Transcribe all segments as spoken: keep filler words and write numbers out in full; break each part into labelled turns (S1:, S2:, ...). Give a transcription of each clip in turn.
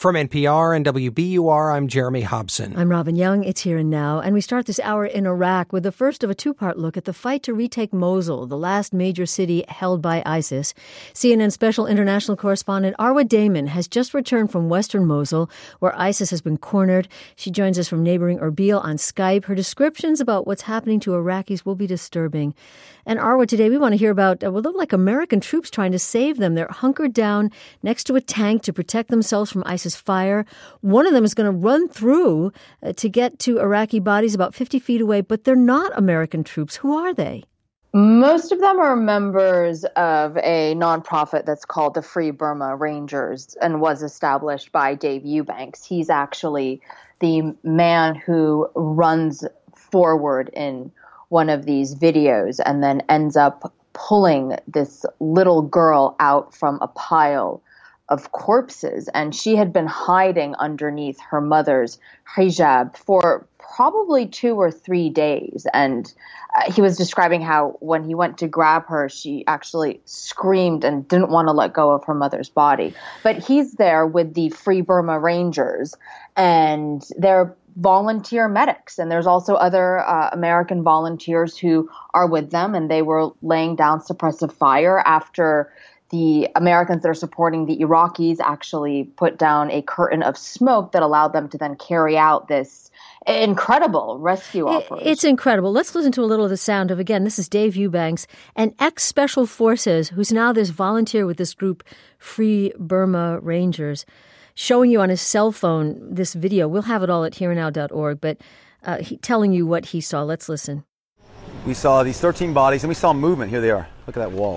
S1: From N P R and W B U R, I'm Jeremy Hobson.
S2: I'm Robin Young. It's Here and Now. And we start this hour in Iraq with the first of a two-part look at the fight to retake Mosul, the last major city held by ISIS. C N N special international correspondent Arwa Damon has just returned from western Mosul, where ISIS has been cornered. She joins us from neighboring Erbil on Skype. Her descriptions about what's happening to Iraqis will be disturbing. And Arwa, today we want to hear about, uh, what look like American troops trying to save them. They're hunkered down next to a tank to protect themselves from ISIS fire. One of them is going to run through uh, to get to Iraqi bodies about fifty feet away, but they're not American troops. Who are they?
S3: Most of them are members of a nonprofit that's called the Free Burma Rangers and was established by Dave Eubanks. He's actually the man who runs forward in one of these videos and then ends up pulling this little girl out from a pile of corpses. And she had been hiding underneath her mother's hijab for probably two or three days. And uh, he was describing how when he went to grab her, she actually screamed and didn't want to let go of her mother's body. But he's there with the Free Burma Rangers, and they're volunteer medics. And there's also other uh, American volunteers who are with them, and they were laying down suppressive fire after the Americans that are supporting the Iraqis actually put down a curtain of smoke that allowed them to then carry out this incredible rescue operation.
S2: It's incredible. Let's listen to a little of the sound of, again, this is Dave Eubanks, an ex-Special Forces who's now this volunteer with this group, Free Burma Rangers, showing you on his cell phone this video. We'll have it all at here and now dot org, but uh, he, telling you what he saw. Let's listen.
S4: We saw these thirteen bodies, and we saw movement. Here they are. Look at that wall.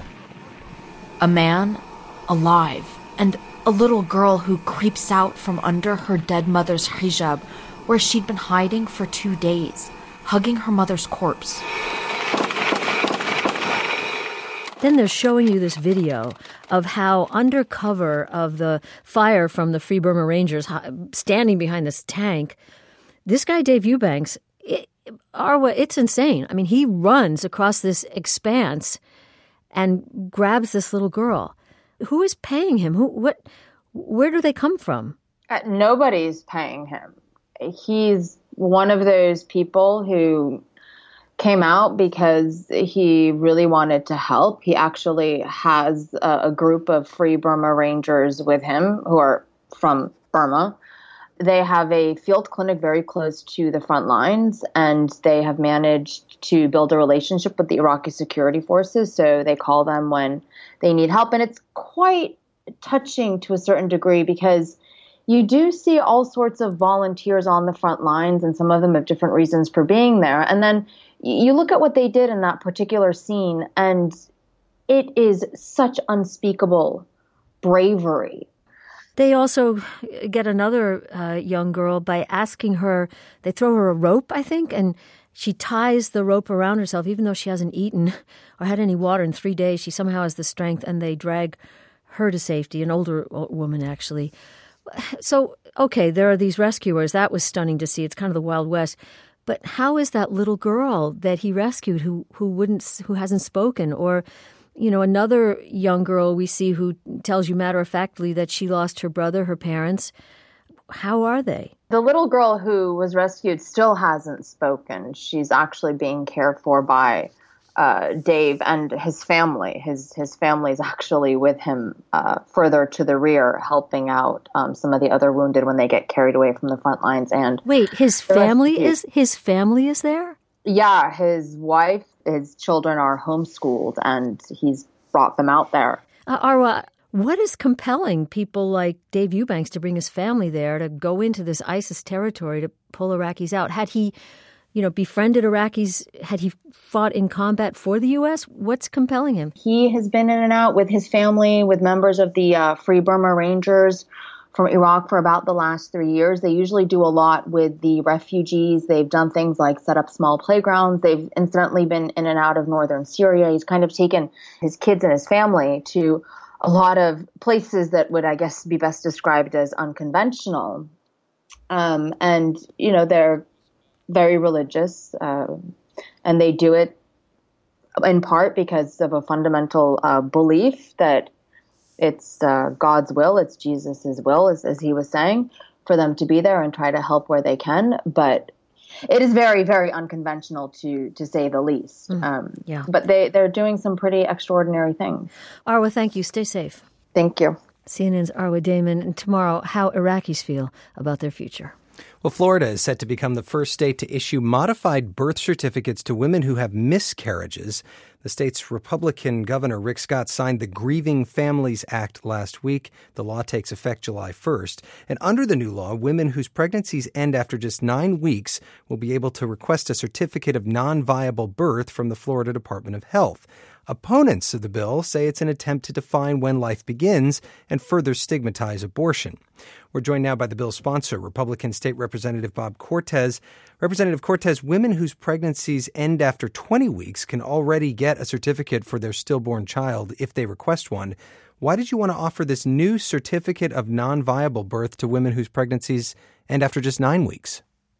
S5: A man, alive, and a little girl who creeps out from under her dead mother's hijab, where she'd been hiding for two days, hugging her mother's corpse.
S2: Then they're showing you this video of how under cover of the fire from the Free Burma Rangers standing behind this tank, this guy, Dave Eubanks, it, Arwa, it's insane. I mean, he runs across this expanse and grabs this little girl. Who is paying him? Who? What? Where do they come from?
S3: Uh, nobody's paying him. He's one of those people who came out because he really wanted to help. He actually has a, a group of Free Burma Rangers with him who are from Burma. They have a field clinic very close to the front lines, and they have managed to build a relationship with the Iraqi security forces. So they call them when they need help. And it's quite touching to a certain degree because you do see all sorts of volunteers on the front lines, and some of them have different reasons for being there. And then you look at what they did in that particular scene, and it is such unspeakable bravery.
S2: They also get another uh, young girl by asking her, they throw her a rope, I think, and she ties the rope around herself, even though she hasn't eaten or had any water in three days. She somehow has the strength, and they drag her to safety, an older woman, actually. So, okay, there are these rescuers. That was stunning to see. It's kind of the Wild West. But how is that little girl that he rescued who who wouldn't who hasn't spoken? Or, you know, another young girl we see who tells you matter-of-factly that she lost her brother, her parents. How are they?
S3: The little girl who was rescued still hasn't spoken. She's actually being cared for by uh, Dave and his family. His his family is actually with him uh, further to the rear, helping out um, some of the other wounded when they get carried away from the front lines. And
S2: wait, his family is his family is there?
S3: Yeah, his wife, his children are homeschooled, and he's brought them out there.
S2: Uh, Arwa, what is compelling people like Dave Eubanks to bring his family there to go into this ISIS territory to pull Iraqis out? Had he, you know, befriended Iraqis? Had he fought in combat for the U S? What's compelling him?
S3: He has been in and out with his family, with members of the uh, Free Burma Rangers from Iraq for about the last three years. They usually do a lot with the refugees. They've done things like set up small playgrounds. They've incidentally been in and out of northern Syria. He's kind of taken his kids and his family to a lot of places that would, I guess, be best described as unconventional. Um, and, you know, they're very religious, uh, and they do it in part because of a fundamental uh, belief that it's uh, God's will, it's Jesus's will, as, as he was saying, for them to be there and try to help where they can. But it is very, very unconventional, to to say the least. Mm, um, yeah. But they, they're doing some pretty extraordinary things.
S2: Arwa, thank you. Stay safe.
S3: Thank you.
S2: C N N's Arwa Damon. And tomorrow, how Iraqis feel about their future.
S1: Well, Florida is set to become the first state to issue modified birth certificates to women who have miscarriages. The state's Republican Governor Rick Scott signed the Grieving Families Act last week. The law takes effect July first. And under the new law, women whose pregnancies end after just nine weeks will be able to request a certificate of non-viable birth from the Florida Department of Health. Opponents of the bill say it's an attempt to define when life begins and further stigmatize abortion. We're joined now by the bill's sponsor, Republican State Representative Bob Cortez. Representative Cortez, women whose pregnancies end after twenty weeks can already get a certificate for their stillborn child if they request one. Why did you want to offer this new certificate of non-viable birth to women whose pregnancies end after just nine weeks?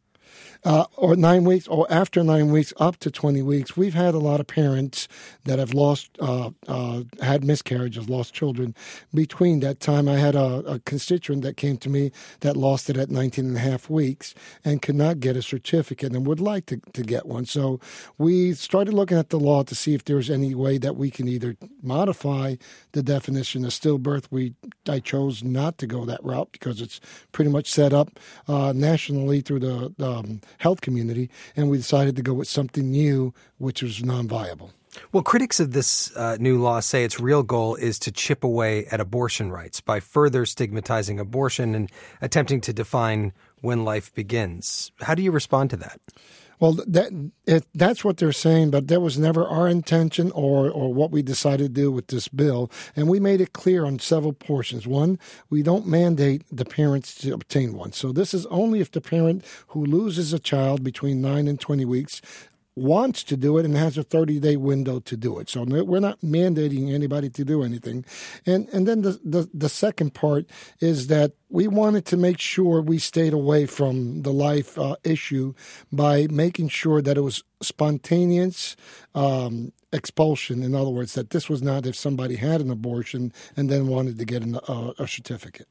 S6: Uh, or nine weeks, or after nine weeks, up to twenty weeks. We've had a lot of parents that have lost, uh, uh, had miscarriages, lost children between that time. I had a, a constituent that came to me that lost it at nineteen and a half weeks and could not get a certificate and would like to, to get one. So we started looking at the law to see if there's any way that we can either modify the definition of stillbirth. We I chose not to go that route because it's pretty much set up uh, nationally through the um, health community, and we decided to go with something new, which was non-viable.
S1: Well, critics of this uh, new law say its real goal is to chip away at abortion rights by further stigmatizing abortion and attempting to define when life begins. How do you respond to that?
S6: Well, that it, that's what they're saying, but that was never our intention or, or what we decided to do with this bill. And we made it clear on several portions. One, we don't mandate the parents to obtain one. So this is only if the parent who loses a child between nine and twenty weeks wants to do it and has a thirty-day window to do it. So we're not mandating anybody to do anything. And and then the, the, the second part is that we wanted to make sure we stayed away from the life uh, issue by making sure that it was spontaneous um, expulsion. In other words, that this was not if somebody had an abortion and then wanted to get an, uh, a certificate.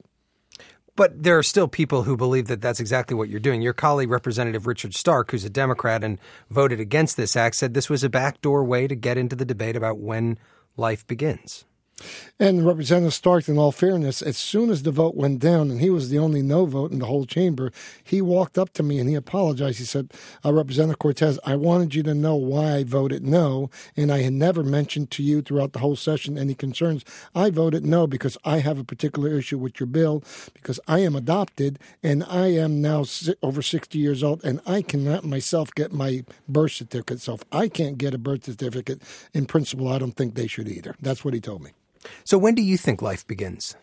S1: But there are still people who believe that that's exactly what you're doing. Your colleague, Representative Richard Stark, who's a Democrat and voted against this act, said this was a backdoor way to get into the debate about when life begins.
S6: And Representative Stark, in all fairness, as soon as the vote went down, and he was the only no vote in the whole chamber, he walked up to me and he apologized. He said, uh, Representative Cortez, I wanted you to know why I voted no, and I had never mentioned to you throughout the whole session any concerns. I voted no because I have a particular issue with your bill, because I am adopted, and I am now over sixty years old, and I cannot myself get my birth certificate. So if I can't get a birth certificate, in principle, I don't think they should either. That's what he told me.
S1: So when do you think life begins?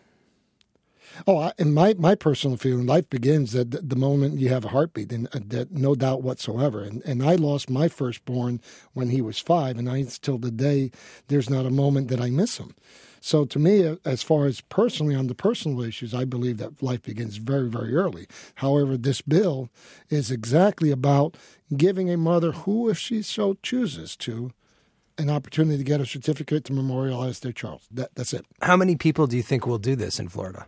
S6: Oh, I, in my, my personal feeling, life begins at the, the moment you have a heartbeat, and uh, that no doubt whatsoever. And and I lost my firstborn when he was five, and I still today, there's not a moment that I miss him. So to me, as far as personally on the personal issues, I believe that life begins very, very early. However, this bill is exactly about giving a mother who, if she so chooses to, an opportunity to get a certificate to memorialize their child. That, that's it.
S1: How many people do you think will do this in Florida?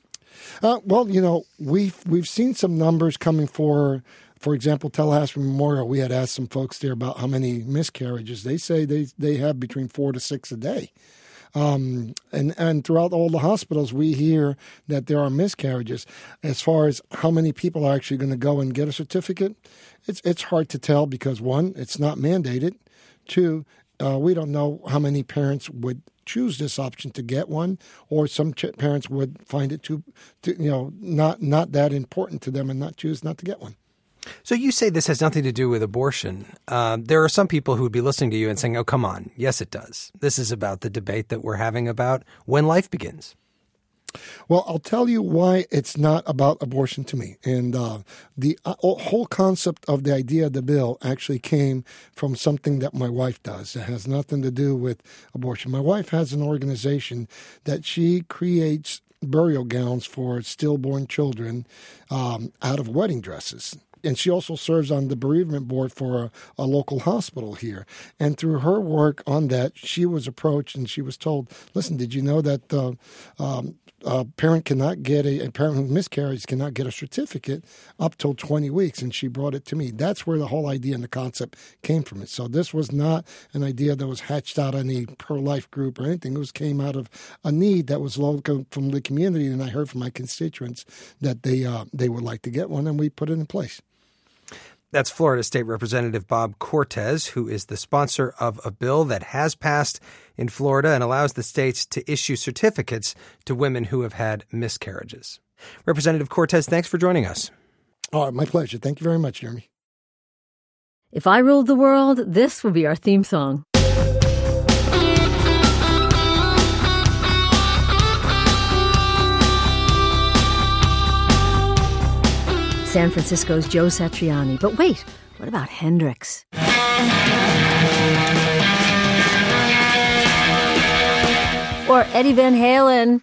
S6: Uh, well, you know, we've we've seen some numbers coming for, for example, Tallahassee Memorial. We had asked some folks there about how many miscarriages. They say they, they have between four to six a day. Um, and, and throughout all the hospitals, we hear that there are miscarriages. As far as how many people are actually going to go and get a certificate, it's it's hard to tell because, one, it's not mandated. Two, Uh, we don't know how many parents would choose this option to get one, or some ch- parents would find it too, too, you know, not not that important to them and not choose not to get one.
S1: So you say this has nothing to do with abortion. Uh, there are some people who would be listening to you and saying, oh, come on. Yes, it does. This is about the debate that we're having about when life begins.
S6: Well, I'll tell you why it's not about abortion to me. And uh, the uh, whole concept of the idea of the bill actually came from something that my wife does. It has nothing to do with abortion. My wife has an organization that she creates burial gowns for stillborn children um, out of wedding dresses. and she also serves on the bereavement board for a, a local hospital here. And through her work on that, she was approached and she was told, listen, did you know that uh, um, a parent cannot get a, a parent who miscarries cannot get a certificate up till twenty weeks? And she brought it to me. That's where the whole idea and the concept came from it. So this was not an idea that was hatched out on a pro-life group or anything. It was came out of a need that was local from the community, and I heard from my constituents that they uh, they would like to get one, and we put it in place.
S1: That's Florida State Representative Bob Cortez, who is the sponsor of a bill that has passed in Florida and allows the states to issue certificates to women who have had miscarriages. Representative Cortez, thanks for joining us.
S6: All right, my pleasure. Thank you very much, Jeremy.
S2: If I ruled the world, this would be our theme song. San Francisco's Joe Satriani. But wait, what about Hendrix? Or Eddie Van Halen?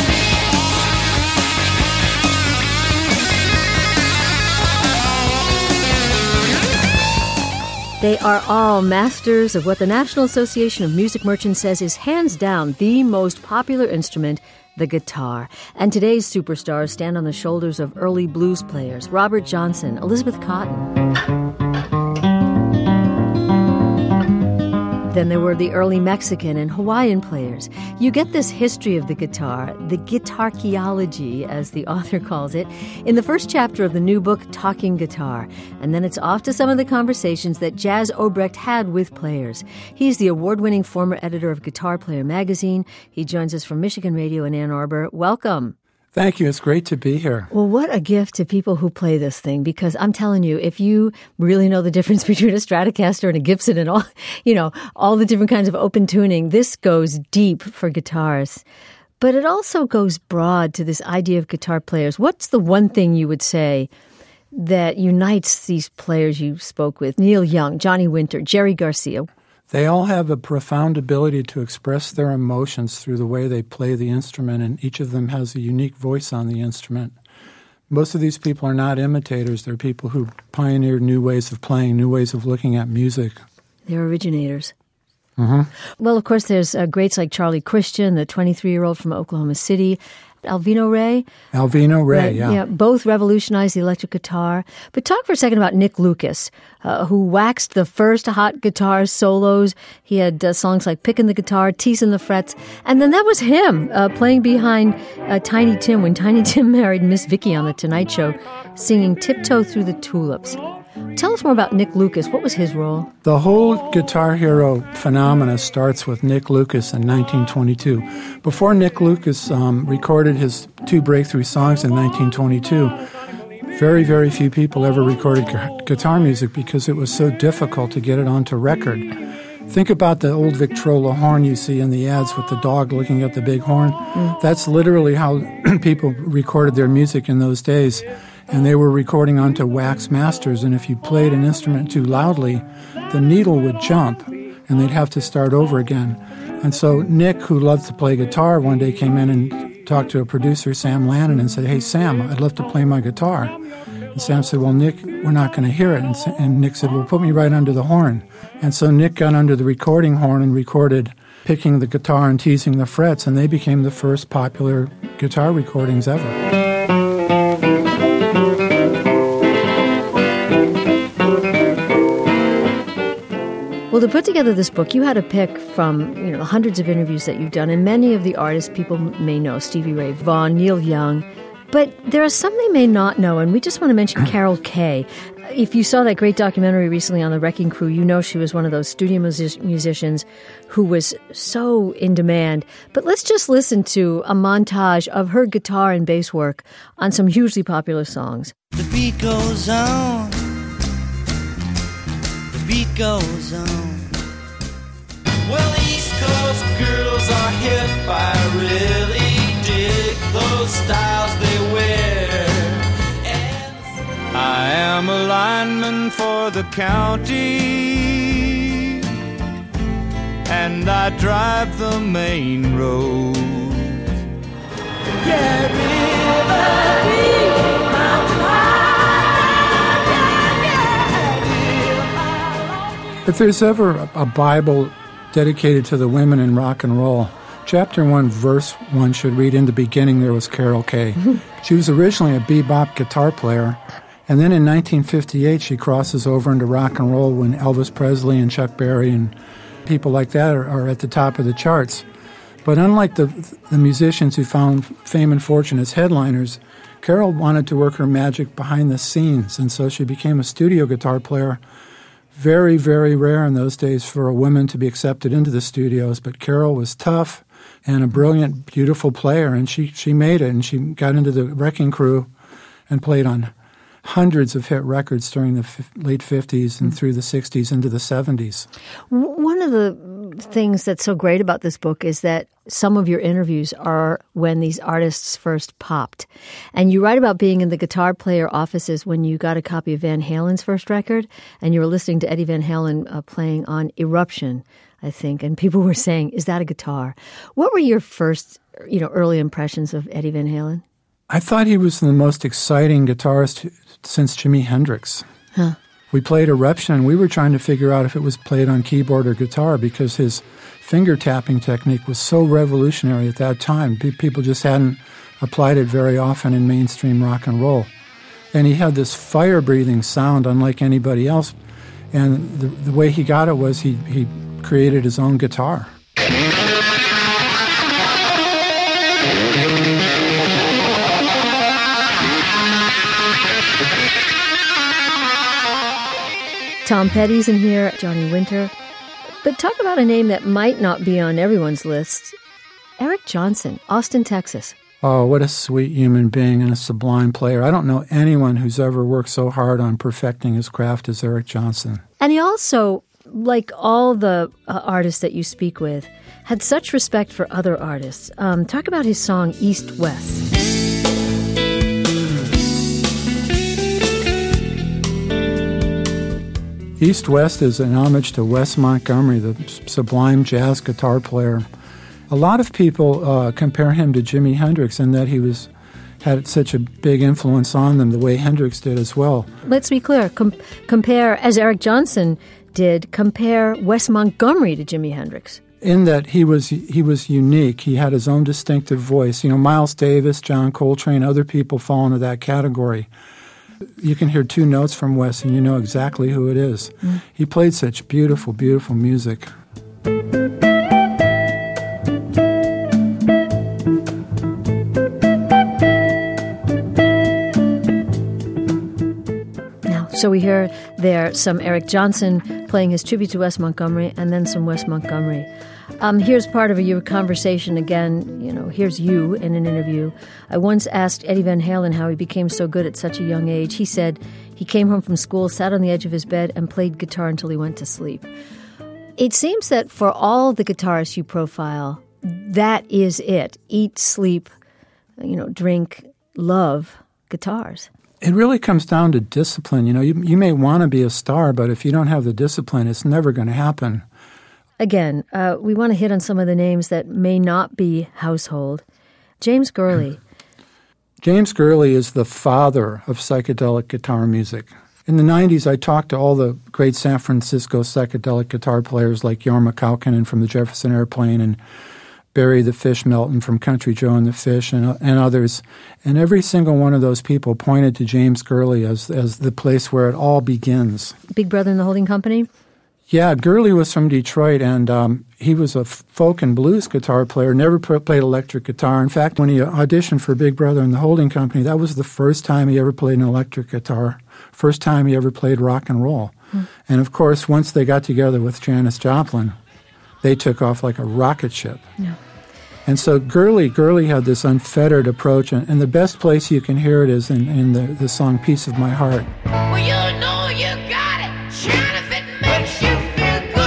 S2: They are all masters of what the National Association of Music Merchants says is hands down the most popular instrument, the guitar. And today's superstars stand on the shoulders of early blues players, Robert Johnson, Elizabeth Cotten. Then there were the early Mexican and Hawaiian players. You get this history of the guitar, the guitarcheology, as the author calls it, in the first chapter of the new book, Talking Guitar. And then it's off to some of the conversations that Jazz Obrecht had with players. He's the award-winning former editor of Guitar Player magazine. He joins us from Michigan Radio in Ann Arbor. Welcome.
S7: Thank you. It's great to be here.
S2: Well, what a gift to people who play this thing, because I'm telling you, if you really know the difference between a Stratocaster and a Gibson and all, you know, all the different kinds of open tuning, this goes deep for guitars. But it also goes broad to this idea of guitar players. What's the one thing you would say that unites these players you spoke with? Neil Young, Johnny Winter, Jerry Garcia.
S7: They all have a profound ability to express their emotions through the way they play the instrument, and each of them has a unique voice on the instrument. Most of these people are not imitators. They're people who pioneered new ways of playing, new ways of looking at music.
S2: They're originators.
S7: Mm-hmm.
S2: Well, of course, there's uh, greats like Charlie Christian, the twenty-three-year-old from Oklahoma City, Alvino Ray.
S7: Alvino Ray,
S2: right,
S7: yeah.
S2: yeah. Both revolutionized the electric guitar. But talk for a second about Nick Lucas, uh, who waxed the first hot guitar solos. He had uh, songs like Picking the Guitar, Teasing the Frets. And then that was him uh, playing behind uh, Tiny Tim when Tiny Tim married Miss Vicky on The Tonight Show, singing Tiptoe Through the Tulips. Tell us more about Nick Lucas. What was his role?
S7: The whole Guitar Hero phenomena starts with Nick Lucas in nineteen twenty-two. Before Nick Lucas um, recorded his two breakthrough songs in nineteen twenty-two, very, very few people ever recorded gu- guitar music because it was so difficult to get it onto record. Think about the old Victrola horn you see in the ads with the dog looking at the big horn. Mm. That's literally how people recorded their music in those days. And they were recording onto wax masters, and if you played an instrument too loudly, the needle would jump, and they'd have to start over again. And so Nick, who loved to play guitar, one day came in and talked to a producer, Sam Lannon, and said, "Hey, Sam, I'd love to play my guitar." And Sam said, "Well, Nick, we're not going to hear it." And, and Nick said, "Well, put me right under the horn." And so Nick got under the recording horn and recorded Picking the Guitar and Teasing the Frets, and they became the first popular guitar recordings ever.
S2: Well, to put together this book, you had to pick from, you know, the hundreds of interviews that you've done, and many of the artists people may know, Stevie Ray Vaughan, Neil Young. But there are some they may not know, and we just want to mention Carol Kaye. If you saw that great documentary recently on the Wrecking Crew, you know she was one of those studio music- musicians who was so in demand. But let's just listen to a montage of her guitar and bass work on some hugely popular songs.
S8: The beat goes on. The beat goes on. Well, East Coast girls are hip. I really dig those styles they wear. And I am a lineman for the county, and I drive the main road. Yeah, river deep, mountain high,
S7: If there's ever a, a Bible dedicated to the women in rock and roll, chapter one, verse one should read, "In the beginning there was Carol Kaye." She was originally a bebop guitar player, and then in nineteen fifty-eight she crosses over into rock and roll when Elvis Presley and Chuck Berry and people like that are, are at the top of the charts. But unlike the, the musicians who found fame and fortune as headliners, Carol wanted to work her magic behind the scenes, and so she became a studio guitar player. Very, very rare in those days for a woman to be accepted into the studios, but Carol was tough and a brilliant, beautiful player, and she, she made it, and she got into the Wrecking Crew and played on hundreds of hit records during the f- late fifties and through the sixties into the seventies.
S2: One of the things that's so great about this book is that some of your interviews are when these artists first popped. And you write about being in the guitar player offices when you got a copy of Van Halen's first record, and you were listening to Eddie Van Halen uh, playing on Eruption, I think, and people were saying, "Is that a guitar?" What were your first, you know, early impressions of Eddie Van Halen?
S7: I thought he was the most exciting guitarist since Jimi Hendrix.
S2: Huh.
S7: We played Eruption, and we were trying to figure out if it was played on keyboard or guitar because his finger tapping technique was so revolutionary at that time. Pe- people just hadn't applied it very often in mainstream rock and roll. And he had this fire-breathing sound unlike anybody else. And the, the way he got it was he, he created his own guitar.
S2: Tom Petty's in here, Johnny Winter. But talk about a name that might not be on everyone's list. Eric Johnson, Austin, Texas.
S7: Oh, what a sweet human being and a sublime player. I don't know anyone who's ever worked so hard on perfecting his craft as Eric Johnson.
S2: And he also, like all the uh, artists that you speak with, had such respect for other artists. Um, talk about his song, East West.
S7: East West is an homage to Wes Montgomery, the sublime jazz guitar player. A lot of people uh, compare him to Jimi Hendrix in that he was had such a big influence on them, the way Hendrix did as well.
S2: Let's be clear. Com- compare, as Eric Johnson did, compare Wes Montgomery to Jimi Hendrix.
S7: In that he was he was unique. He had his own distinctive voice. You know, Miles Davis, John Coltrane, other people fall into that category. You can hear two notes from Wes and you know exactly who it is. Mm. He played such beautiful, beautiful music.
S2: Now, so we hear there some Eric Johnson playing his tribute to Wes Montgomery and then some Wes Montgomery. Um, here's part of your conversation again. You know, here's you in an interview. I once asked Eddie Van Halen how he became so good at such a young age. He said he came home from school, sat on the edge of his bed, and played guitar until he went to sleep. It seems that for all the guitarists you profile, that is it. Eat, sleep, you know, drink, love guitars.
S7: It really comes down to discipline. You know, you, you may want to be a star, but if you don't have the discipline, it's never going to happen.
S2: Again, uh, we want to hit on some of the names that may not be household. James Gurley.
S7: James Gurley is the father of psychedelic guitar music. In the nineties, I talked to all the great San Francisco psychedelic guitar players like Jorma Kaukonen from the Jefferson Airplane and Barry the Fish Melton from Country Joe and the Fish and, and others. And every single one of those people pointed to James Gurley as, as the place where it all begins.
S2: Big Brother and the Holding Company?
S7: Yeah, Gurley was from Detroit, and um, he was a folk and blues guitar player, never played electric guitar. In fact, when he auditioned for Big Brother and the Holding Company, that was the first time he ever played an electric guitar, first time he ever played rock and roll. Hmm. And, of course, once they got together with Janis Joplin, they took off like a rocket ship.
S2: Yeah.
S7: And so Gurley, Gurley had this unfettered approach, and, and the best place you can hear it is in, in the, the song Piece of My Heart.
S8: Well, you know you got it. Shine if it makes you feel good.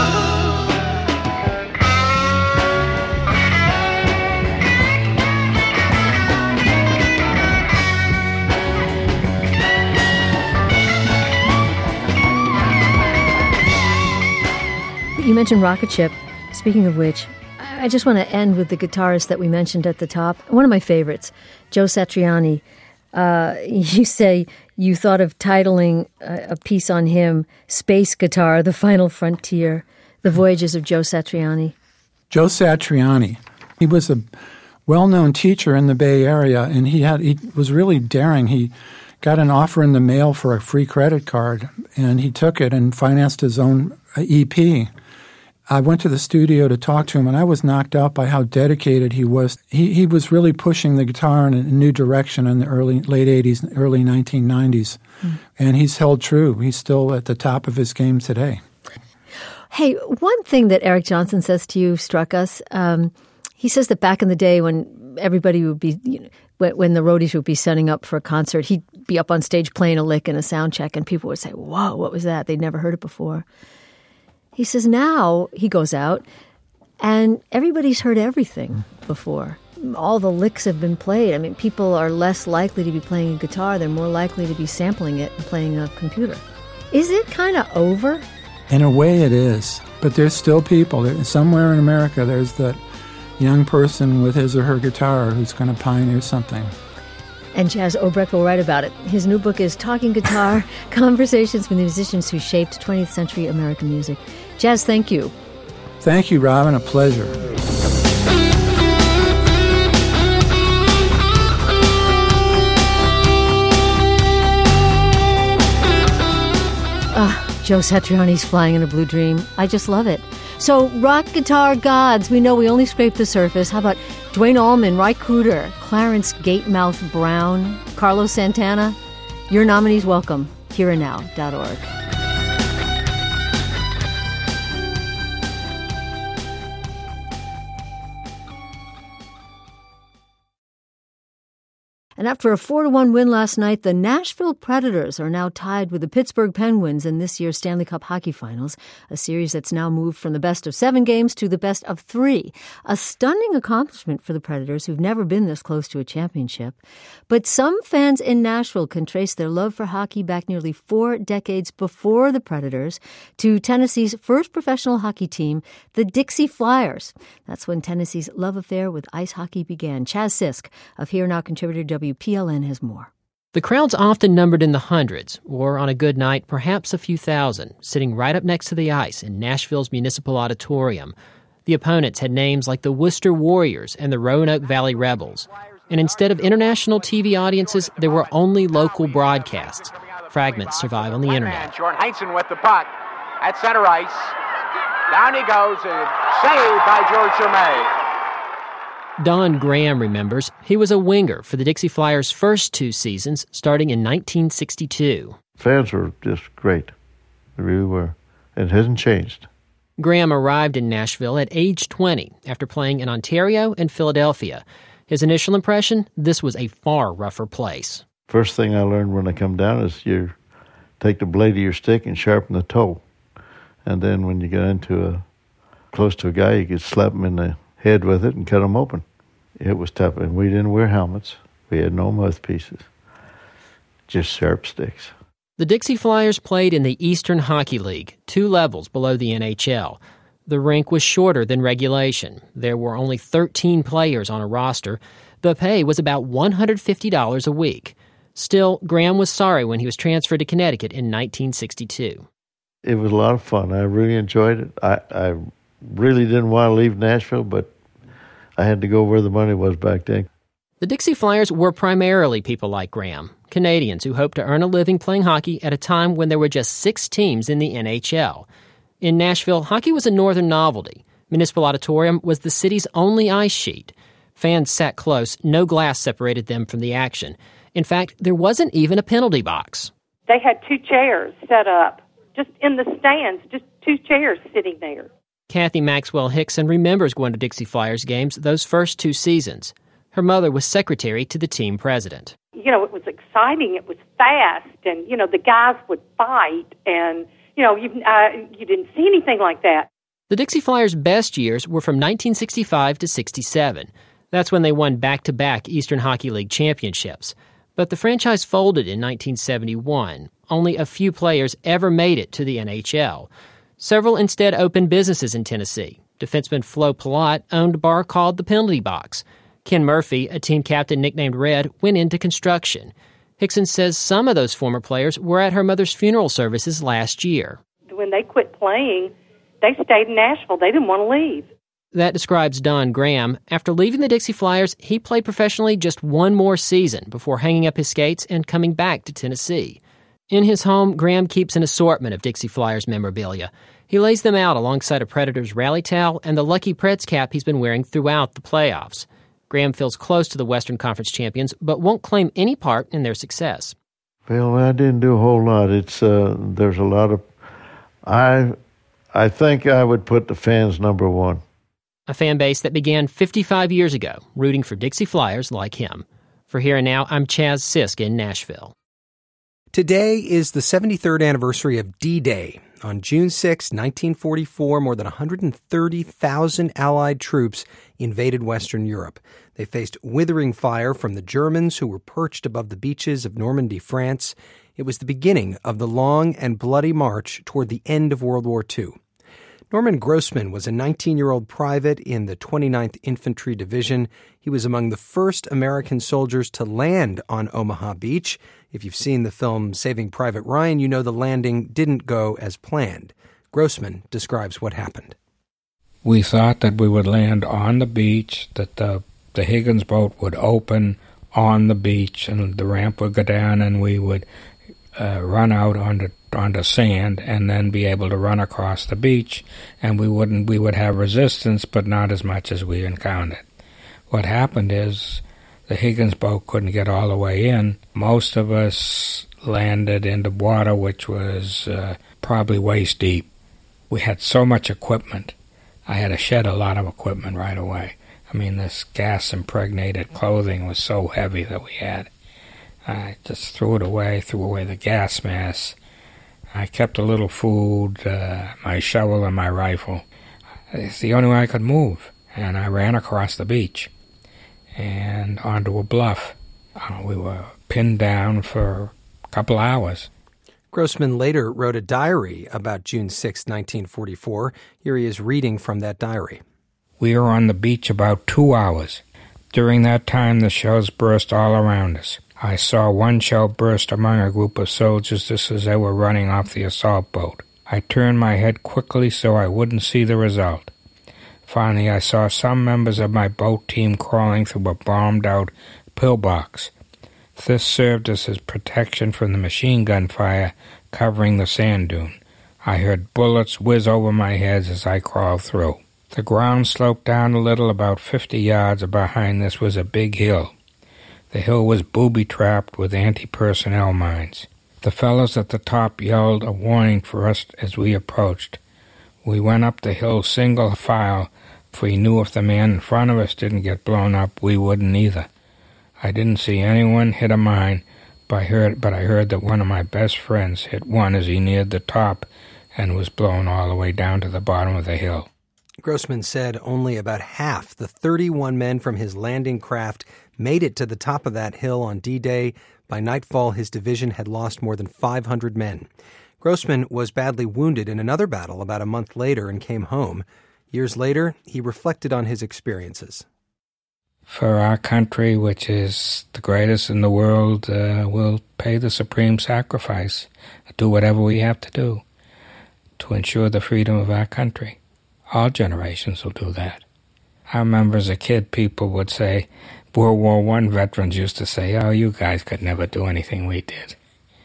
S2: You mentioned Rocket Ship. Speaking of which, I just want to end with the guitarist that we mentioned at the top. One of my favorites, Joe Satriani. Uh, you say you thought of titling a, a piece on him, Space Guitar, The Final Frontier, The Voyages of Joe Satriani.
S7: Joe Satriani. He was a well-known teacher in the Bay Area, and he had he was really daring. He got an offer in the mail for a free credit card, and he took it and financed his own E P. I went to the studio to talk to him, and I was knocked out by how dedicated he was. He he was really pushing the guitar in a new direction in the early late eighties, early nineteen nineties, mm. and he's held true. He's still at the top of his game today.
S2: Hey, one thing that Eric Johnson says to you struck us. Um, he says that back in the day when everybody would be, you know, when, when the roadies would be setting up for a concert, he'd be up on stage playing a lick in a sound check, and people would say, "Whoa, what was that?" They'd never heard it before. He says now he goes out and everybody's heard everything before. All the licks have been played. I mean, people are less likely to be playing a guitar. They're more likely to be sampling it and playing a computer. Is it kind of over?
S7: In a way it is, but there's still people. There, somewhere in America there's that young person with his or her guitar who's going to pioneer something.
S2: And Chaz Obrecht will write about it. His new book is Talking Guitar, Conversations with Musicians Who Shaped twentieth Century American Music. Chaz, thank you.
S7: Thank you, Robin. A pleasure.
S2: Ah, Joe Satriani's Flying in a Blue Dream. I just love it. So, rock guitar gods, we know we only scraped the surface. How about Duane Allman, Ry Cooder, Clarence Gatemouth Brown, Carlos Santana? Your nominees welcome. here and now dot org. And after a four to one win last night, the Nashville Predators are now tied with the Pittsburgh Penguins in this year's Stanley Cup Hockey Finals, a series that's now moved from the best of seven games to the best of three. A stunning accomplishment for the Predators, who've never been this close to a championship. But some fans in Nashville can trace their love for hockey back nearly four decades before the Predators to Tennessee's first professional hockey team, the Dixie Flyers. That's when Tennessee's love affair with ice hockey began. Chaz Sisk of Here Now contributor W P L N has more.
S9: The crowd's often numbered in the hundreds, or on a good night, perhaps a few thousand, sitting right up next to the ice in Nashville's Municipal Auditorium. The opponents had names like the Worcester Warriors and the Roanoke Valley Rebels. And instead of international T V audiences, there were only local broadcasts. Fragments survive on the internet.
S10: Jordan Heinsohn with the puck at center ice. Down he goes, and saved by George Germain.
S9: Don Graham remembers he was a winger for the Dixie Flyers' first two seasons, starting in nineteen sixty-two.
S11: Fans were just great. They really were. It hasn't changed.
S9: Graham arrived in Nashville at age twenty after playing in Ontario and Philadelphia. His initial impression, this was a far rougher place.
S11: First thing I learned when I come down is you take the blade of your stick and sharpen the toe. And then when you get into a close to a guy, you could slap him in the head with it and cut him open. It was tough, and we didn't wear helmets. We had no mouthpieces, just sharp sticks.
S9: The Dixie Flyers played in the Eastern Hockey League, two levels below the N H L. The rink was shorter than regulation. There were only thirteen players on a roster. The pay was about one hundred fifty dollars a week. Still, Graham was sorry when he was transferred to Connecticut in nineteen sixty-two.
S11: It was a lot of fun. I really enjoyed it. I, I really didn't want to leave Nashville, but I had to go where the money was back then.
S9: The Dixie Flyers were primarily people like Graham, Canadians who hoped to earn a living playing hockey at a time when there were just six teams in the N H L. In Nashville, hockey was a northern novelty. Municipal Auditorium was the city's only ice sheet. Fans sat close, no glass separated them from the action. In fact, there wasn't even a penalty box.
S12: They had two chairs set up, just in the stands, just two chairs sitting there.
S9: Kathy Maxwell Hickson remembers going to Dixie Flyers games those first two seasons. Her mother was secretary to the team president.
S12: You know, it was exciting. It was fast, and, you know, the guys would fight, and, you know, you, uh, you didn't see anything like that.
S9: The Dixie Flyers' best years were from nineteen sixty-five to sixty-seven. That's when they won back-to-back Eastern Hockey League championships. But the franchise folded in nineteen seventy-one. Only a few players ever made it to the N H L. Several instead opened businesses in Tennessee. Defenseman Flo Pilot owned a bar called The Penalty Box. Ken Murphy, a team captain nicknamed Red, went into construction. Hickson says some of those former players were at her mother's funeral services last year.
S12: When they quit playing, they stayed in Nashville. They didn't want to leave.
S9: That describes Don Graham. After leaving the Dixie Flyers, he played professionally just one more season before hanging up his skates and coming back to Tennessee. In his home, Graham keeps an assortment of Dixie Flyers memorabilia. He lays them out alongside a Predators rally towel and the Lucky Preds cap he's been wearing throughout the playoffs. Graham feels close to the Western Conference champions, but won't claim any part in their success.
S11: Well, I didn't do a whole lot. It's uh, there's a lot of. I, I think I would put the fans number one.
S9: A fan base that began fifty-five years ago, rooting for Dixie Flyers like him. For Here and Now, I'm Chaz Sisk in Nashville.
S1: Today is the seventy-third anniversary of D-Day. On June sixth, nineteen forty-four, more than one hundred thirty thousand Allied troops invaded Western Europe. They faced withering fire from the Germans who were perched above the beaches of Normandy, France. It was the beginning of the long and bloody march toward the end of World War Two. Norman Grossman was a nineteen-year-old private in the twenty-ninth Infantry Division. He was among the first American soldiers to land on Omaha Beach. If you've seen the film Saving Private Ryan, you know the landing didn't go as planned. Grossman describes what happened.
S13: We thought that we would land on the beach, that the, the Higgins boat would open on the beach, and the ramp would go down, and we would uh, run out onto onto sand and then be able to run across the beach, and we wouldn't we would have resistance, but not as much as we encountered. What happened is the Higgins boat couldn't get all the way in. Most of us landed into water which was uh, probably waist deep. We had so much equipment. I had to shed a lot of equipment right away. I mean, this gas-impregnated clothing was so heavy that we had. I just threw it away, threw away the gas mask. I kept a little food, uh, my shovel and my rifle. It's the only way I could move. And I ran across the beach and onto a bluff. Uh, we were pinned down for a couple hours.
S1: Grossman later wrote a diary about June sixth, nineteen forty-four. Here he is reading from that diary.
S13: We were on the beach about two hours. During that time, the shells burst all around us. I saw one shell burst among a group of soldiers just as they were running off the assault boat. I turned my head quickly so I wouldn't see the result. Finally, I saw some members of my boat team crawling through a bombed-out pillbox. This served as his protection from the machine gun fire covering the sand dune. I heard bullets whiz over my head as I crawled through. The ground sloped down a little. About fifty yards behind this was a big hill. The hill was booby-trapped with anti-personnel mines. The fellows at the top yelled a warning for us as we approached. We went up the hill single file, for we knew if the man in front of us didn't get blown up, we wouldn't either. I didn't see anyone hit a mine, but I heard, but I heard that one of my best friends hit one as he neared the top and was blown all the way down to the bottom of the hill.
S1: Grossman said only about half the thirty-one men from his landing craft made it to the top of that hill on D-Day. By nightfall, his division had lost more than five hundred men. Grossman was badly wounded in another battle about a month later and came home. Years later, he reflected on his experiences.
S13: For our country, which is the greatest in the world, uh, we'll pay the supreme sacrifice, do whatever we have to do to ensure the freedom of our country. All generations will do that. I remember as a kid, people would say, World War One veterans used to say, oh, you guys could never do anything we did.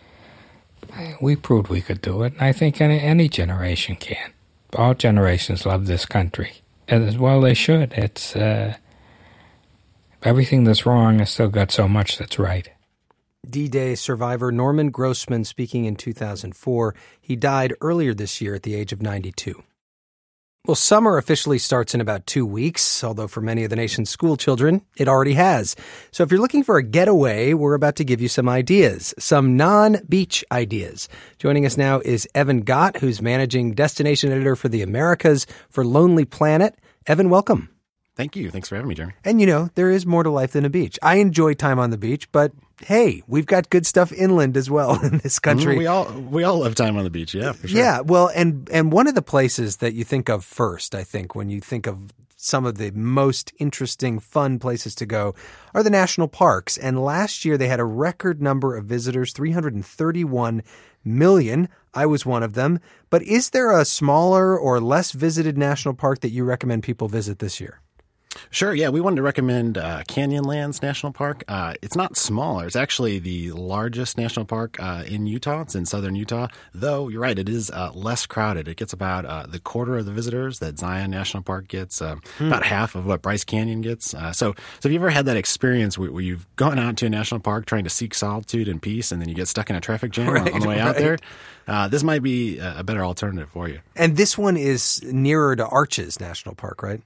S13: We proved we could do it, and I think any, any generation can. All generations love this country, and as well they should. It's uh, everything that's wrong has still got so much that's right.
S1: D-Day survivor Norman Grossman speaking in two thousand four. He died earlier this year at the age of ninety-two. Well, summer officially starts in about two weeks, although for many of the nation's school children, it already has. So if you're looking for a getaway, we're about to give you some ideas, some non-beach ideas. Joining us now is Evan Gott, who's managing destination editor for the Americas for Lonely Planet. Evan, welcome.
S14: Thank you. Thanks for having me, Jeremy.
S1: And, you know, there is more to life than a beach. I enjoy time on the beach, but hey, we've got good stuff inland as well in this country.
S14: Mm, we all we all love time on the beach, yeah, for sure.
S1: Yeah, well, and and one of the places that you think of first, I think, when you think of some of the most interesting, fun places to go are the national parks. And last year they had a record number of visitors, three hundred thirty-one million. I was one of them. But is there a smaller or less visited national park that you recommend people visit this year?
S14: Sure, yeah. We wanted to recommend uh, Canyonlands National Park. Uh, it's not smaller. It's actually the largest national park uh, in Utah. It's in southern Utah. Though, you're right, it is uh, less crowded. It gets about uh, the quarter of the visitors that Zion National Park gets, uh, hmm. about half of what Bryce Canyon gets. Uh, so, so have you ever had that experience where, where you've gone out to a national park trying to seek solitude and peace, and then you get stuck in a traffic jam right, on the way right. out there? Uh, this might be a better alternative for you.
S1: And this one is nearer to Arches National Park, right?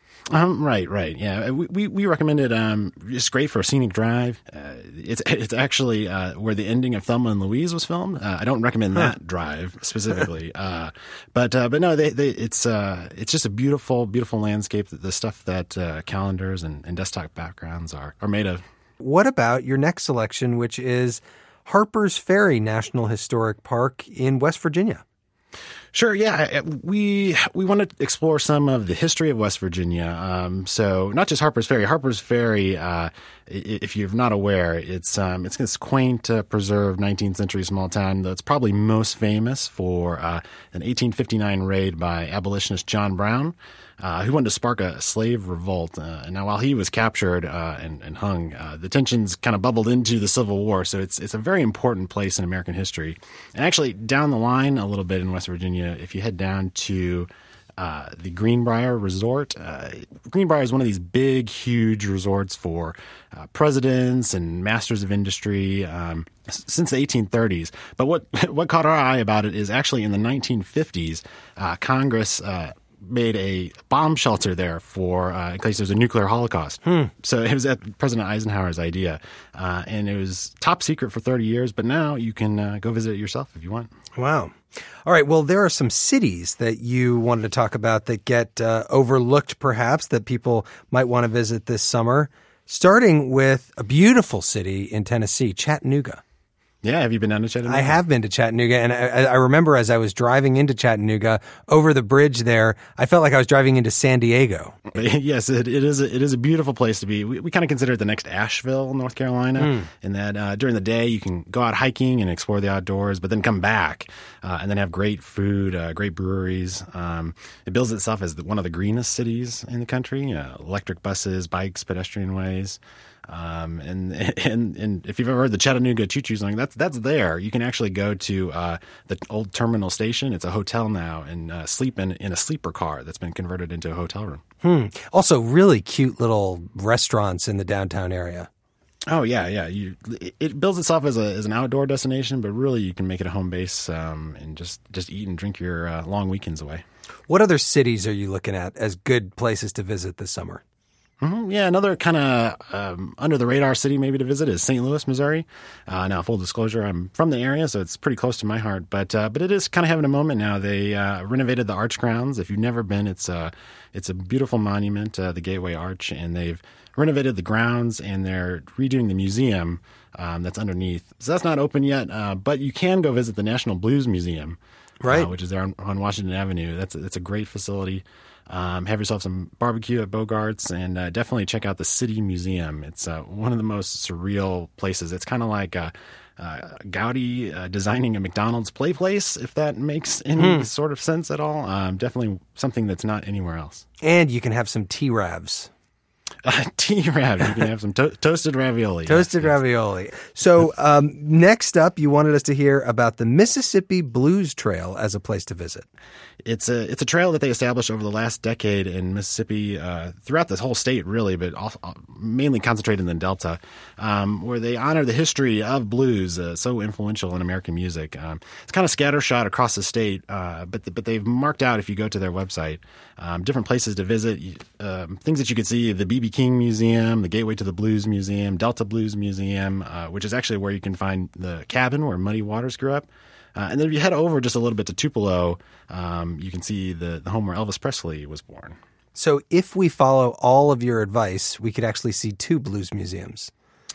S14: Um, right, right. Yeah, we we, we recommend it. Um, it's great for a scenic drive. Uh, it's it's actually uh, where the ending of Thelma and Louise was filmed. Uh, I don't recommend that huh. drive specifically, uh, but uh, but no, they, they, it's uh, it's just a beautiful, beautiful landscape. The stuff that uh, calendars and, and desktop backgrounds are are made of.
S1: What about your next selection, which is Harper's Ferry National Historic Park in West Virginia?
S14: Sure. Yeah, we we want to explore some of the history of West Virginia. Um, so not just Harper's Ferry. Harper's Ferry, uh, if you're not aware, it's um, it's this quaint, uh, preserved nineteenth century small town that's probably most famous for uh, an eighteen fifty-nine raid by abolitionist John Brown, uh, who wanted to spark a slave revolt. Uh, and now, while he was captured uh, and, and hung, uh, the tensions kind of bubbled into the Civil War. So it's it's a very important place in American history. And actually, down the line a little bit in West Virginia, if you head down to uh, the Greenbrier Resort, uh, Greenbrier is one of these big, huge resorts for uh, presidents and masters of industry um, since the eighteen thirties. But what what caught our eye about it is actually in the nineteen fifties, uh, Congress uh, made a bomb shelter there for uh, in case there was a nuclear holocaust. Hmm. So it was at President Eisenhower's idea, uh, and it was top secret for thirty years. But now you can uh, go visit it yourself if you want.
S1: Wow. All right. Well, there are some cities that you wanted to talk about that get uh, overlooked, perhaps, that people might want to visit this summer, starting with a beautiful city in Tennessee, Chattanooga.
S14: Yeah, have you been down to Chattanooga?
S1: I have been to Chattanooga, and I, I remember as I was driving into Chattanooga, over the bridge there, I felt like I was driving into San Diego.
S14: Yes, it, it is a, it is a beautiful place to be. We, we kind of consider it the next Asheville, North Carolina, mm. in that uh, during the day you can go out hiking and explore the outdoors, but then come back uh, and then have great food, uh, great breweries. Um, it bills itself as the, one of the greenest cities in the country, uh, electric buses, bikes, pedestrian ways. Um, and, and, and if you've ever heard the Chattanooga Choo Choo song, that's, that's there. You can actually go to, uh, the old terminal station. It's a hotel now, and, uh, sleep in, in a sleeper car that's been converted into a hotel room.
S1: Hmm. Also really cute little restaurants in the downtown area.
S14: Oh yeah, yeah. You, it builds itself as a as an outdoor destination, but really you can make it a home base, um, and just, just eat and drink your, uh, long weekends away.
S1: What other cities are you looking at as good places to visit this summer?
S14: Mm-hmm. Yeah, another kind of um, under-the-radar city maybe to visit is Saint Louis, Missouri. Uh, now, full disclosure, I'm from the area, so it's pretty close to my heart. But uh, but it is kind of having a moment now. They uh, renovated the Arch Grounds. If you've never been, it's a, it's a beautiful monument, uh, the Gateway Arch, and they've renovated the grounds, and they're redoing the museum um, that's underneath. So that's not open yet, uh, but you can go visit the National Blues Museum,
S1: right,
S14: uh, which is there on, on Washington Avenue. That's a, that's a great facility. Um, have yourself some barbecue at Bogart's, and uh, definitely check out the City Museum. It's uh, one of the most surreal places. It's kind of like uh, uh, Gaudi uh, designing a McDonald's play place, if that makes any hmm. sort of sense at all. Um, definitely something that's not anywhere else.
S1: And you can have some T-Ravs.
S14: Uh, T-Rav. You can have some to- toasted ravioli.
S1: Toasted yes, ravioli. Yes. So um, next up, you wanted us to hear about the Mississippi Blues Trail as a place to visit.
S14: It's a it's a trail that they established over the last decade in Mississippi, uh, throughout this whole state, really, but also, mainly concentrated in the Delta, um, where they honor the history of blues, uh, so influential in American music. Um, it's kind of scattershot across the state, uh, but but they've marked out, if you go to their website, um, different places to visit, um, things that you could see: the B B King Museum, the Gateway to the Blues Museum, Delta Blues Museum, uh, which is actually where you can find the cabin where Muddy Waters grew up. Uh, and then if you head over just a little bit to Tupelo, um, you can see the, the home where Elvis Presley was born.
S1: So if we follow all of your advice, we could actually see two blues museums.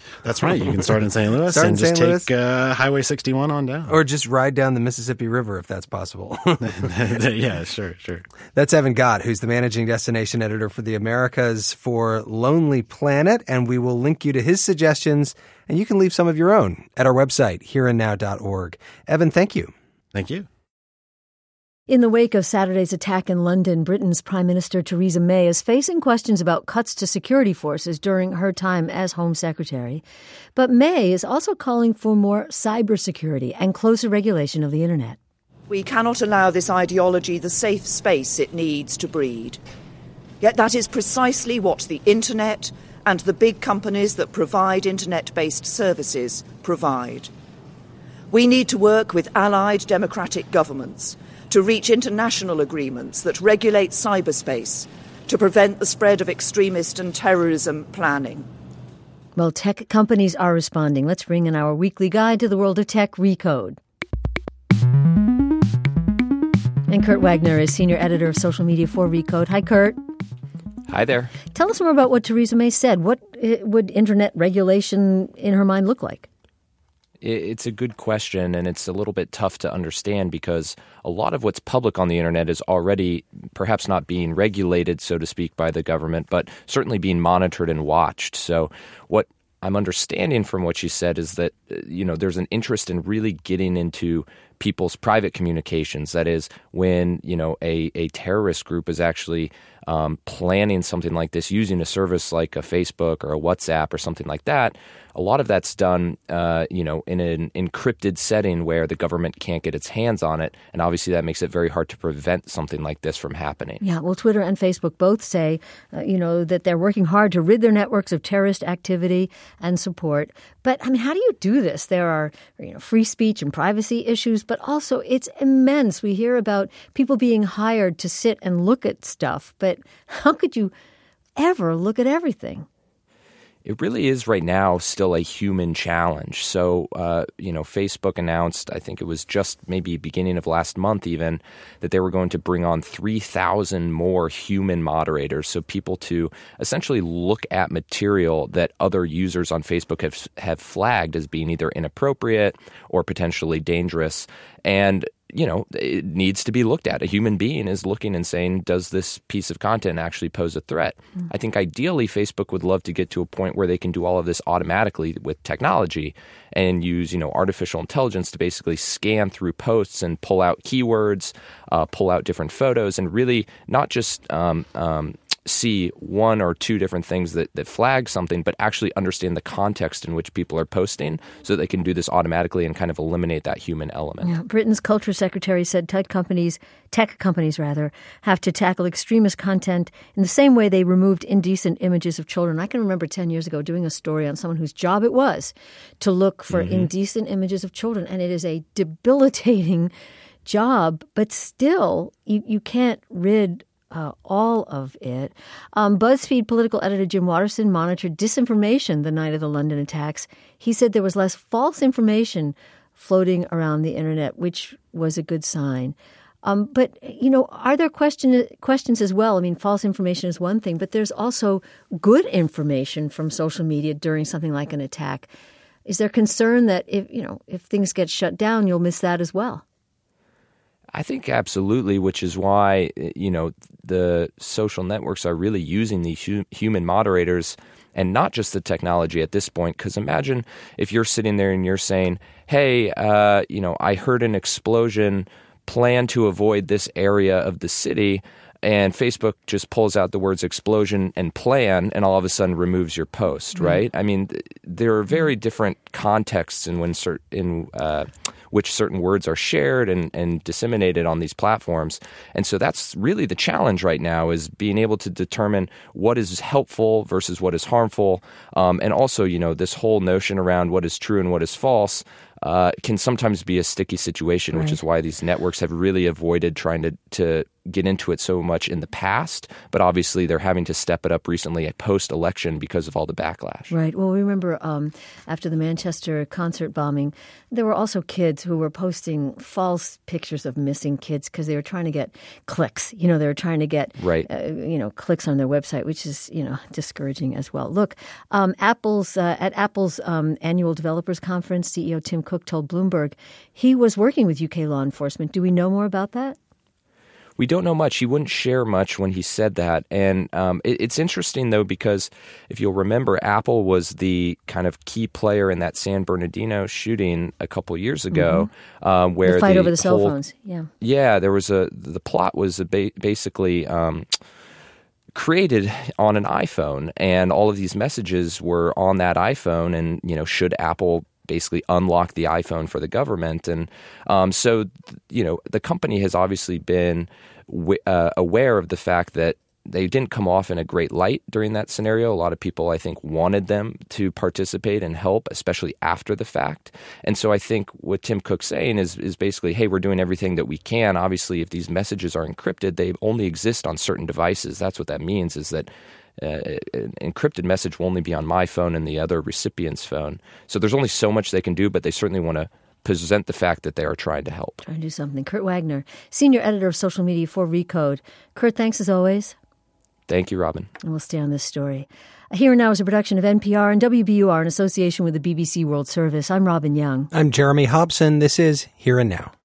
S14: That's right. You can start in Saint Louis
S1: Start in
S14: and just
S1: Saint
S14: take uh, Highway sixty-one on down.
S1: Or just ride down the Mississippi River if that's possible.
S14: Yeah, sure, sure.
S1: That's Evan Gott, who's the managing destination editor for the Americas for Lonely Planet, and we will link you to his suggestions, and you can leave some of your own at our website, here and now dot org. Evan, thank you.
S14: Thank you.
S2: In the wake of Saturday's attack in London, Britain's Prime Minister Theresa May is facing questions about cuts to security forces during her time as Home Secretary. But May is also calling for more cybersecurity and closer regulation of the Internet.
S15: We cannot allow this ideology the safe space it needs to breed. Yet that is precisely what the Internet and the big companies that provide Internet-based services provide. We need to work with allied democratic governments to reach international agreements that regulate cyberspace to prevent the spread of extremist and terrorism planning.
S2: Well, tech companies are responding. Let's bring in our weekly guide to the world of tech, Recode. And Kurt Wagner is senior editor of social media for Recode. Hi, Kurt.
S16: Hi there.
S2: Tell us more about what Theresa May said. What would internet regulation in her mind look like?
S16: It's a good question, and it's a little bit tough to understand because a lot of what's public on the internet is already perhaps not being regulated, so to speak, by the government, but certainly being monitored and watched. So what I'm understanding from what she said is that, you know, there's an interest in really getting into people's private communications. That is, when, you know, a, a terrorist group is actually um, planning something like this using a service like a Facebook or a WhatsApp or something like that, a lot of that's done, uh, you know, in an encrypted setting where the government can't get its hands on it. And obviously that makes it very hard to prevent something like this from happening.
S2: Yeah, well, Twitter and Facebook both say, uh, you know, that they're working hard to rid their networks of terrorist activity and support. But, I mean, how do you do this? There are, you know, free speech and privacy issues, but also it's immense. We hear about people being hired to sit and look at stuff, but how could you ever look at everything?
S16: It really is right now still a human challenge. So, uh, you know, Facebook announced, I think it was just maybe beginning of last month even, that they were going to bring on three thousand more human moderators. So people to essentially look at material that other users on Facebook have, have flagged as being either inappropriate or potentially dangerous. And you know, it needs to be looked at. A human being is looking and saying, does this piece of content actually pose a threat? Mm. I think ideally Facebook would love to get to a point where they can do all of this automatically with technology and use, you know, artificial intelligence to basically scan through posts and pull out keywords, uh, pull out different photos, and really not just um, um, see one or two different things that, that flag something, but actually understand the context in which people are posting so that they can do this automatically and kind of eliminate that human element.
S2: Yeah, Britain's culture secretary said tech companies, tech companies rather, have to tackle extremist content in the same way they removed indecent images of children. I can remember ten years ago doing a story on someone whose job it was to look for mm-hmm. indecent images of children, and it is a debilitating job, but still you, you can't rid Uh, all of it. Um, BuzzFeed political editor Jim Watterson monitored disinformation the night of the London attacks. He said there was less false information floating around the internet, which was a good sign. Um, but, you know, are there question, questions as well? I mean, false information is one thing, but there's also good information from social media during something like an attack. Is there concern that if, you know, if things get shut down, you'll miss that as well?
S16: I think absolutely, which is why, you know, the social networks are really using these hu- human moderators and not just the technology at this point. Because imagine if you're sitting there and you're saying, hey, uh, you know, I heard an explosion, plan to avoid this area of the city. And Facebook just pulls out the words explosion and plan and all of a sudden removes your post, mm-hmm. right? I mean, th- there are very different contexts in when cer- in uh, which certain words are shared and, and disseminated on these platforms. And so that's really the challenge right now, is being able to determine what is helpful versus what is harmful. Um, and also, you know, this whole notion around what is true and what is false uh, can sometimes be a sticky situation, right. which is why these networks have really avoided trying to, to get into it so much in the past, but obviously they're having to step it up recently post-election because of all the backlash.
S2: Right. Well, remember um, after the Manchester concert bombing, there were also kids who were posting false pictures of missing kids because they were trying to get clicks. You know, they were trying to get,
S16: right.
S2: uh, you know, clicks on their website, which is, you know, discouraging as well. Look, um, Apple's uh, at Apple's um, annual developers conference, C E O Tim Cook told Bloomberg he was working with U K law enforcement. Do we know more about that?
S16: We don't know much. He wouldn't share much when he said that. And um, it, it's interesting, though, because if you'll remember, Apple was the kind of key player in that San Bernardino shooting a couple years ago.
S2: Mm-hmm.
S16: um, where
S2: the fight
S16: the
S2: over the cell
S16: whole,
S2: phones. Yeah.
S16: Yeah, there was a, the plot was a ba- basically um, created on an iPhone, and all of these messages were on that iPhone. And, you know, should Apple basically unlock the iPhone for the government. And um, so, you know, the company has obviously been w- uh, aware of the fact that they didn't come off in a great light during that scenario. A lot of people, I think, wanted them to participate and help, especially after the fact. And so I think what Tim Cook's saying is, is basically, hey, we're doing everything that we can. Obviously, if these messages are encrypted, they only exist on certain devices. That's what that means, is that Uh, an encrypted message will only be on my phone and the other recipient's phone. So there's only so much they can do, but they certainly want to present the fact that they are trying to help.
S2: Trying to do something. Kurt Wagner, senior editor of social media for Recode. Kurt, thanks as always.
S16: Thank you, Robin.
S2: And we'll stay on this story. Here and Now is a production of N P R and W B U R in association with the B B C World Service. I'm Robin Young.
S1: I'm Jeremy Hobson. This is Here and Now.